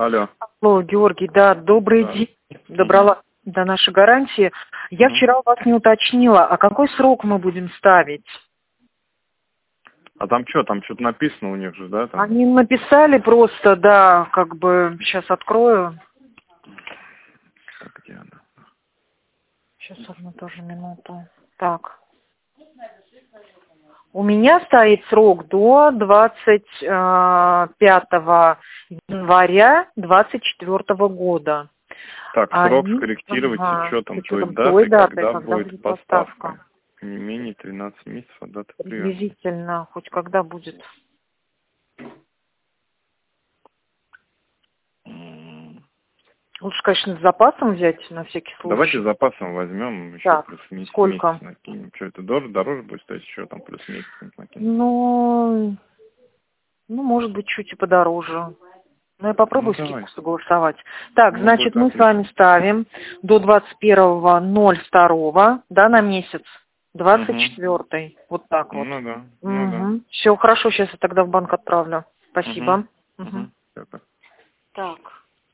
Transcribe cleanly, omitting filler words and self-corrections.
Алло. Алло, Георгий, да, добрый день. Добралась до нашей гарантии. Я вчера у вас не уточнила, а какой срок мы будем ставить? А там что? Там что-то написано у них же, да? Там? Они написали просто, да, как бы, сейчас открою. Так, где она? Сейчас, одну тоже минуту. Так. У меня стоит срок до 25 января 2024 года. Так, срок скорректировать с учетом той даты, когда будет поставка. Не менее 13 месяцев от даты приема. Приблизительно, хоть когда будет. Лучше, конечно, с запасом взять на всякий случай. Давайте с запасом возьмем, еще так, плюс месяц, сколько? месяц накинем. Что, это дороже будет стоить, еще там плюс месяц накинем? Ну, может быть, чуть и подороже. Но я попробую скидку согласовать. Так, значит, мы с вами ставим до 21.02, да, на месяц. 24-й. Вот так вот. Ну да. Все, хорошо, сейчас я тогда в банк отправлю. Спасибо. Так.